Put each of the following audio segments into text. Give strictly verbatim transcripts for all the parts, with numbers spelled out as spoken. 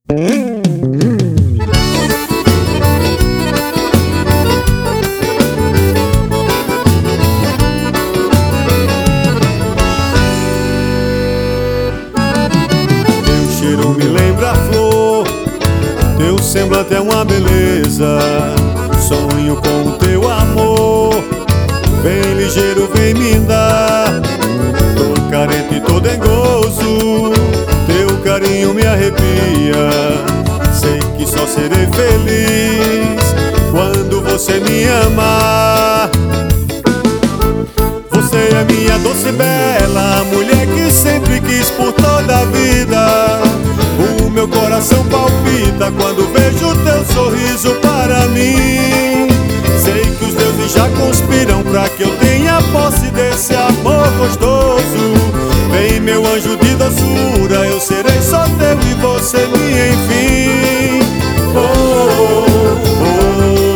Cheiro me lembra a flor, teu semblante é uma beleza. Sonho com o teu amor, vem ligeiro, vem me dar. Tô carente, tô dengoso, teu carinho me arrepia. Sei que só serei feliz quando você me amar. Você é minha doce bela, mulher que sempre quis por toda a vida. O meu coração palpita quando vejo teu sorriso para mim. Sei que os deuses já conspiram pra que eu tenha posse desse amor gostoso. Vem meu anjo de doçura, eu serei só teu e você minha, enfim. Oh, oh, oh.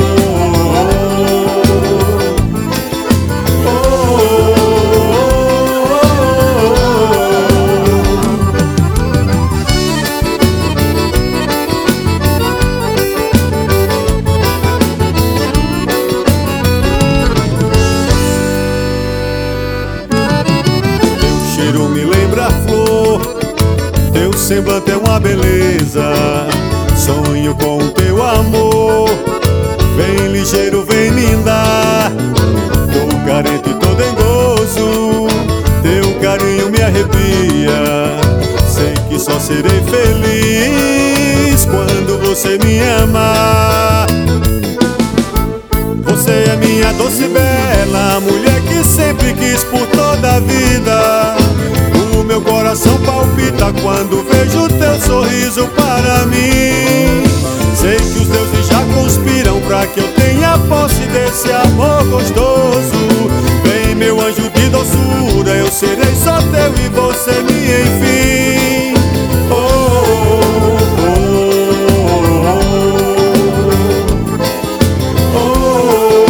Cheiro me lembra a flor, teu semblante é uma beleza. Sonho com o teu amor, vem ligeiro, vem me dar. Tô carente, tô dengoso, teu carinho me arrepia. Sei que só serei feliz quando você me amar. Você é minha doce bela, mulher que sempre quis por toda a vida. O meu coração palpita quando vejo teu sorriso para mim. Sei que os deuses já conspiram pra que eu tenha posse desse amor gostoso. Vem meu anjo de doçura, eu serei só teu e você minha, enfim. Oh, oh, oh, oh.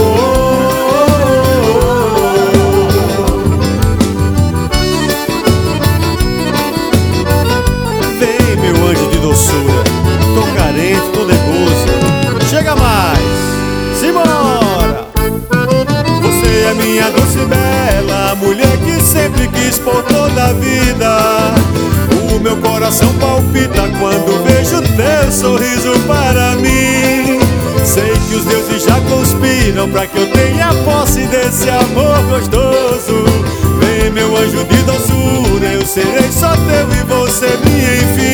Tô carente, tô nervoso. Chega mais, simbora! Você é minha doce bela, mulher que sempre quis por toda a vida. O meu coração palpita quando vejo teu sorriso para mim. Sei que os deuses já conspiram pra que eu tenha posse desse amor gostoso. Vem meu anjo de doçura, eu serei só teu e você minha, enfim.